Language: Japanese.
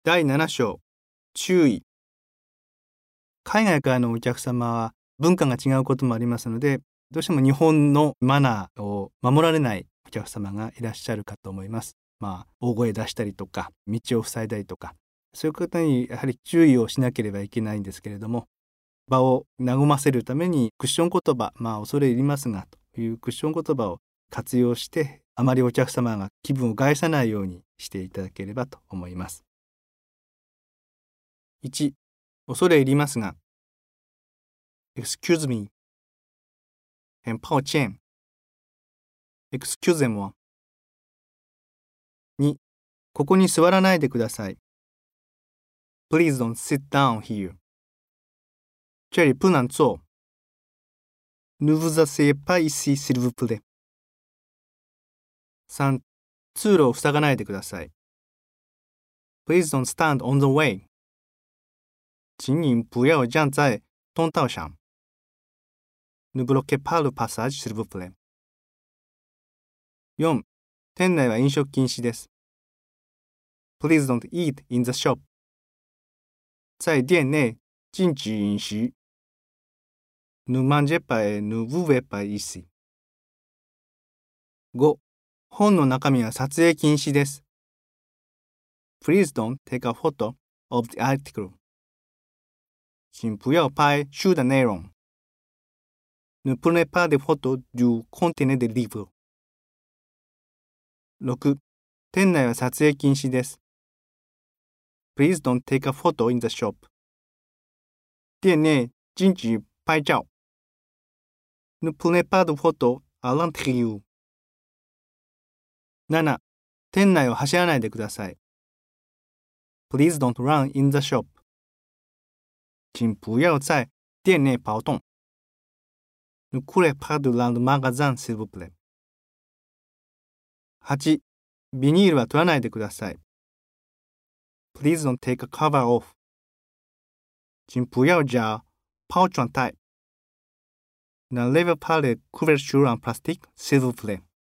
第7章、注意。海外からのお客様は文化が違うこともありますので、どうしても日本のマナーを守られないお客様がいらっしゃるかと思います。大声出したりとか、道を塞いだりとか、そういう方にやはり注意をしなければいけないんですけれども、場を和ませるためにクッション言葉、恐れ入りますがというクッション言葉を活用して、あまりお客様が気分を害さないようにしていただければと思います。1、恐れ入りますが。Excuse me. 很抱歉。Excusez-moi. 2、ここに座らないでください。Please don't sit down here. 这里不能坐。Ne vous asseyez pas ici, s'il vous plaît. 3、通路を塞がないでください。Please don't stand on the way. 请您不要站在通道上。Ne bloquez pas le passage, s'il vous plaît. 4、店内は飲食禁止です。Please don't eat in the shop. 在店内禁止飲食。Ne mangez pas et ne buvez pas ici. 5、本の中身は撮影禁止です。Please don't take a photo of the article. 请不要拍书的内容。Ne prenez pas de photos du contenu des livres. 6、店内は撮影禁止です。Please don't take a photo in the shop. 店内禁止拍照。Ne prenez pas de photos à l'intérieur. 7、店内を走らないでください。Please don't run in the shop. 请不要在店内跑动。Ne courez pas dans le magasin, s'il vous plaît. 8、ビニールは取らないでください。Please don't take a cover off. 请不要夹包装袋。N'enlèvez pas les couvertures en plastique, s'il vous plaît.